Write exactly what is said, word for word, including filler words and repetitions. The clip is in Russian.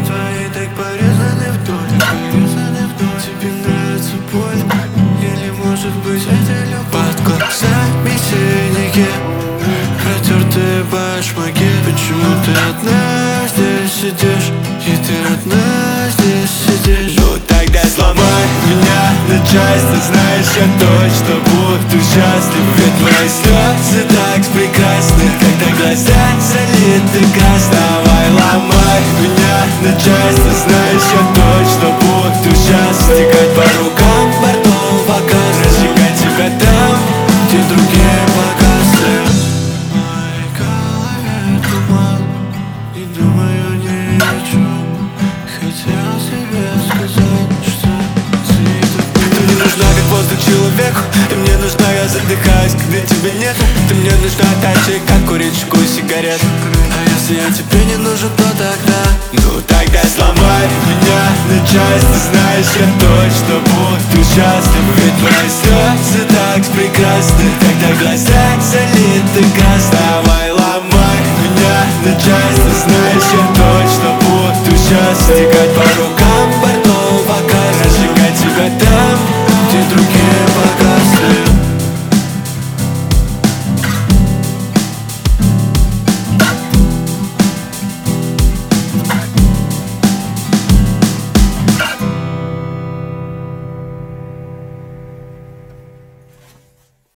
твои так порезаны вдоль, порезаны вдоль. Тебе нравится боль, или может быть это любовь? Под глазами синяки, протертые башмаки. Почему ты одна здесь сидишь? И ты одна здесь сидишь? Ну тогда сломай меня на части. Знаешь, я точно буду счастлив. Ведь твои слезы так прекрасны, когда глаза залиты красным. Давай ломай меня на части. Знаешь, я точно буду счастлив. Стекать по рукам бордового газа, разжигать тебя там, где другие погасли. В моей голове туман, не думаю ни о чем. Хотел тебе сказать, что Ты мне нужна, как воздух человеку. Ты мне нужна, я задыхаюсь, когда тебя нет. Ты мне нужна так же, как курильщику сигарет. А если я тебе не нужен, то тогда Ну тогда сломай меня на части. Знаешь, я точно буду счастлив. Ведь твои слезы